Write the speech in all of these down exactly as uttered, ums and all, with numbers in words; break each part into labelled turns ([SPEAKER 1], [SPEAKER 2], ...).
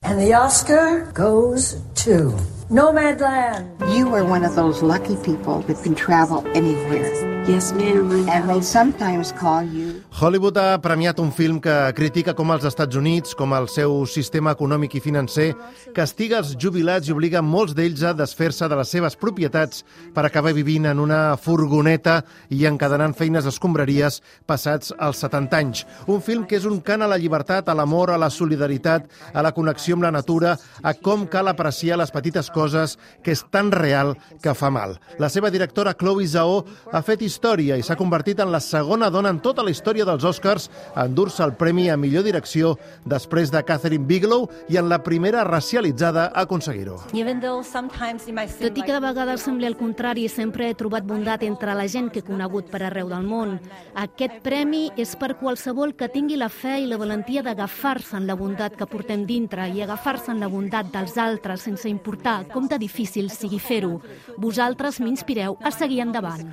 [SPEAKER 1] And the Oscar goes to Nomadland.
[SPEAKER 2] You are one of those lucky people that can travel anywhere.
[SPEAKER 3] Yes, ma'am.
[SPEAKER 2] And they sometimes call you.
[SPEAKER 4] Hollywood ha premiat un film que critica com els Estats Units, com el seu sistema econòmic i financer, castiga els jubilats i obliga molts d'ells a desfer-se de les seves propietats per acabar vivint en una furgoneta i encadenant feines escombraries passats els setanta anys. Un film que és un cant a la llibertat, a l'amor, a la solidaritat, a la connexió amb la natura, a com cal apreciar les petites coses, que és tan real que fa mal. La seva directora, Chloe Zhao, ha fet història i s'ha convertit en la segona dona en tota la història dels Oscars a endur-se el premi a millor direcció després de Catherine Bigelow i en la primera racialitzada a aconseguir-ho.
[SPEAKER 5] Tot i que de vegades sembli el contrari, sempre he trobat bondat entre la gent que he conegut per arreu del món. Aquest premi és per qualsevol que tingui la fe i la valentia d'agafar-se en la bondat que portem dintre i agafar-se en la bondat dels altres sense importar com de difícil sigui fer-ho. Vosaltres m'inspireu a seguir endavant.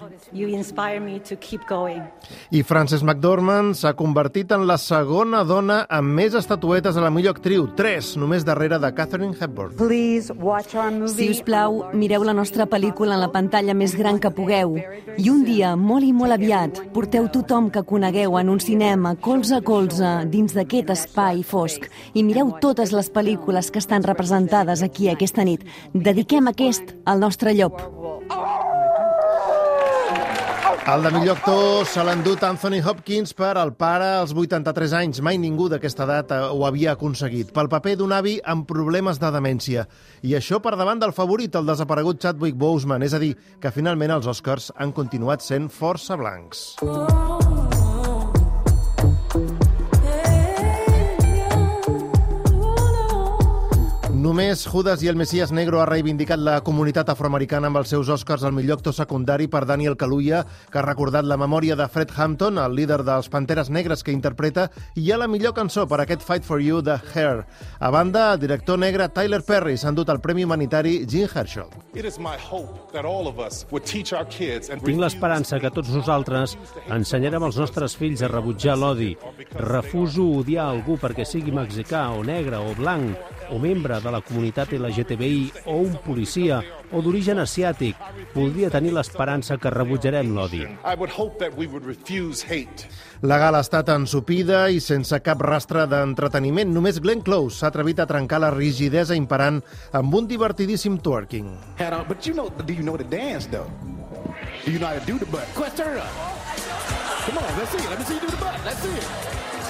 [SPEAKER 4] I Frances McDormand s'ha convertit en la segona dona amb més estatuetes a la millor actriu, tres, només darrere de Katharine Hepburn.
[SPEAKER 3] Si us plau, mireu la nostra pel·lícula en la pantalla més gran que pugueu. I un dia, molt i molt aviat, porteu tothom que conegueu en un cinema, colze a colze, dins d'aquest espai fosc. I mireu totes les pel·lícules que estan representades aquí aquesta nit. Dediquem aquest al nostre llop.
[SPEAKER 4] El de millor actor se l'ha endut Anthony Hopkins per El pare als vuitanta-tres anys. Mai ningú d'aquesta edat ho havia aconseguit. Pel paper d'un avi amb problemes de demència. I això per davant del favorit, el desaparegut Chadwick Boseman. És a dir, que finalment els Oscars han continuat sent força blancs. Només Judas i el Messias Negro ha reivindicat la comunitat afroamericana amb els seus Oscars al millor actor secundari per Daniel Kaluuya, que ha recordat la memòria de Fred Hampton, el líder dels Panteres Negres que interpreta, i a la millor cançó per aquest Fight for You de Hair. A banda, el director negre Tyler Perry s'ha endut el Premi Humanitari Jean Hershow.
[SPEAKER 6] Tinc l'esperança que tots nosaltres ensenyarem als nostres fills a rebutjar l'odi. Refuso odiar algú perquè sigui mexicà o negre o blanc o membre de la comunitat L G T B I o un policia o d'origen asiàtic. Voldria tenir l'esperança que rebutjarem l'odi.
[SPEAKER 4] La gala ha estat ensopida i sense cap rastre d'entreteniment. Només Glenn Close s'ha atrevit a trencar la rigidesa imperant amb un divertidíssim twerking.
[SPEAKER 7] But you know, do you know the dance, though? Do you know how to do the butt? Quest, turn it up. Come on, let's see it. Let me see you do the butt. Let's see it.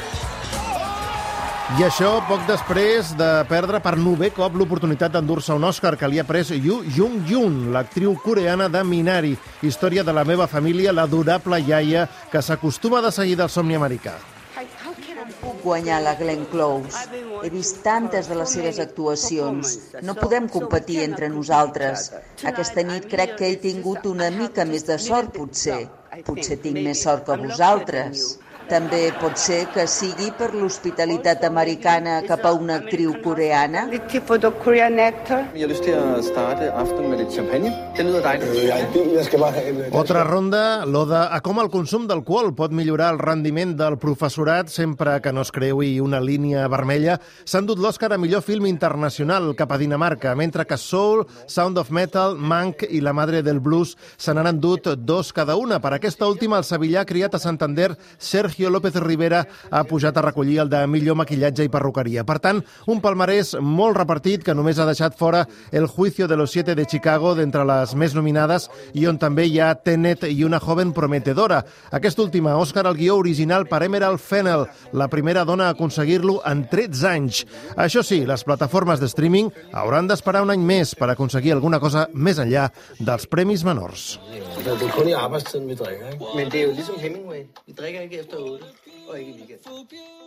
[SPEAKER 4] I això poc després de perdre per novè cop l'oportunitat d'endur-se un Òscar que li ha pres Yoo Jung-yoon, l'actriu coreana de Minari, història de la meva família, l'adorable iaia que s'acostuma de seguida al somni americà.
[SPEAKER 8] Puc guanyar la Glenn Close. He vist tantes de les seves actuacions. No podem competir entre nosaltres. Aquesta nit crec que he tingut una mica més de sort, potser. Potser tinc més sort que vosaltres. També pot ser que sigui per l'hospitalitat americana cap a una actriu coreana.
[SPEAKER 4] Otra ronda, l'oda a com el consum d'alcohol pot millorar el rendiment del professorat sempre que no es creui una línia vermella. S'ha endut l'Òscar a millor film internacional cap a Dinamarca, mentre que Soul, Sound of Metal, Mank i La Madre del Blues se n'han endut dos cada una. Per aquesta última, el sevillà criat a Santander, Sergio López Rivera, ha pujat a recollir el de millor maquillatge i perruqueria. Per tant, un palmarès molt repartit que només ha deixat fora El juicio de los siete de Chicago d'entre les més nominades i on també hi ha Tenet i Una joven prometedora. Aquesta última, Òscar al guió original per Emerald Fennell, la primera dona a aconseguir-lo en tretze anys. Això sí, les plataformes de streaming hauran d'esperar un any més per aconseguir alguna cosa més enllà dels premis menors.
[SPEAKER 9] Det er kun i arbejdstiden, vi drikker, ikke? Men det er jo ligesom Hemingway. Vi drikker ikke efter otte, og ikke i weekend.